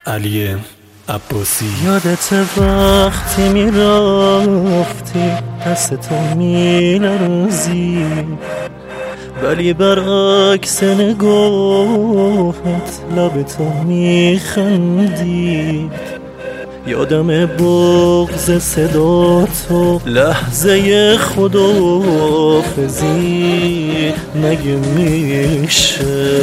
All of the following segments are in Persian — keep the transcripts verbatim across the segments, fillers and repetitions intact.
علی عباسی. یادت وقتی میرفتی دست تو میلرزی، ولی برعکس نگاهت لب تو میخندید. یادم بغض صدا تو لحظه خداحافظی. مگه میشه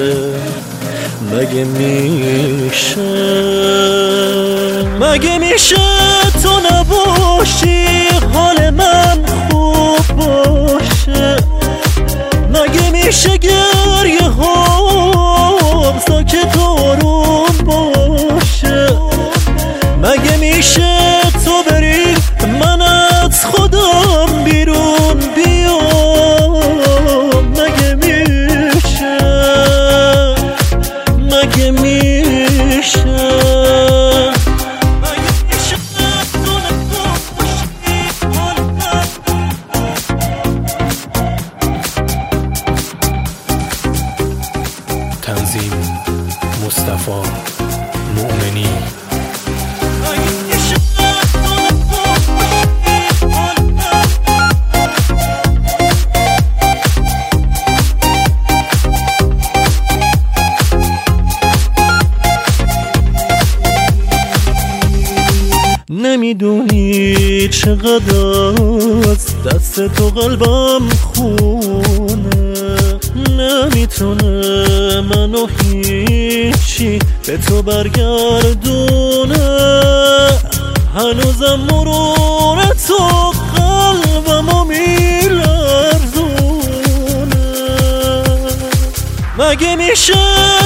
مگه میشه مگه میشه تو نباشی حال من خوب باشه؟ مگه میشه گریه ها ساکت آروم باشه؟ مگه میشه تو بری من از خودم بیرون بیام؟ مگه میشه مگه میشه تنظیم مصطفی مؤمنی. نمیدونی چقدر از دست تو قلبم خونه، نمیتونه منو هیچی به تو برگردونه. هنوزم مرور تو قلبمو میلرزونه. مگه میشه